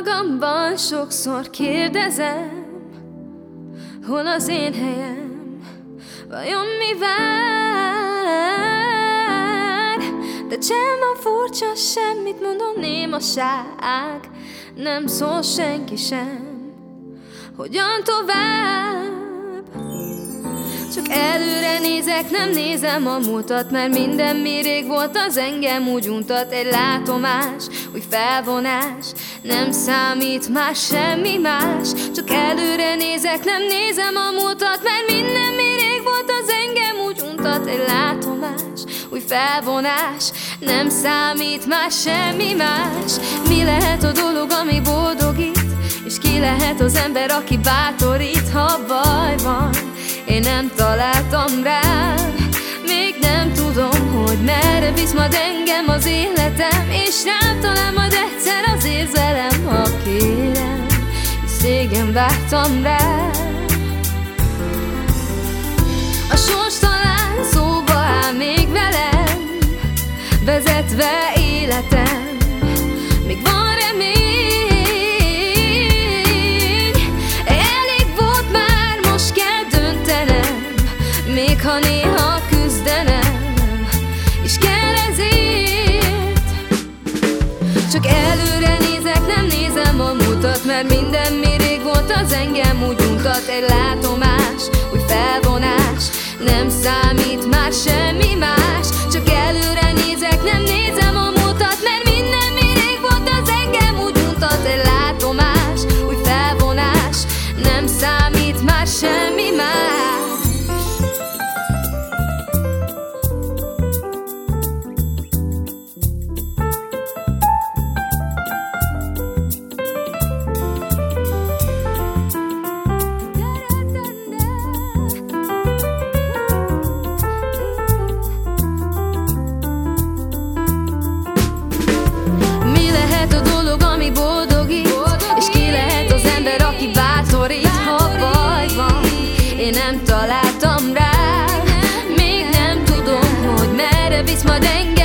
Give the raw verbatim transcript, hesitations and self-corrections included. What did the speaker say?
Magamban sokszor kérdezem, hol az én helyem, vajon mi vár? De cselma furcsa, semmit mondom, némaság, nem szól senki sem, hogyan tovább? Csak előre nézek, nem nézem a múltat, mert minden mi rég volt, az engem úgy untat. Egy látomás, új felvonás, nem számít más, semmi más. Csak előre nézek, nem nézem a múltat, mert minden mi rég volt, az engem úgy untat. Egy látomás, új felvonás, nem számít más, semmi más. Mi lehet a dolog, ami boldogít, és ki lehet az ember, aki bátorít, ha baj van? Én nem találtam rá, még nem tudom, hogy merre visz majd engem az életem, és rám talál majd egyszer az érzelem, ha kérem, hisz régen vártam rá. A sors talán szóba áll még velem, vezetve életem, még van remény. Még ha néha küzdenem és kell ezért. Csak előre nézek, nem nézem a múltat, mert minden mi rég volt, az engem úgy untat. Egy látomás, új felvonás, nem számít már semmi más. Csak előre nézek, nem nézem a múltat, mert minden mi rég volt, az engem úgy untat. Egy látomás, új felvonás, nem számít már semmi más. Én nem találtam rá, még nem tudom, hogy merre visz majd engem.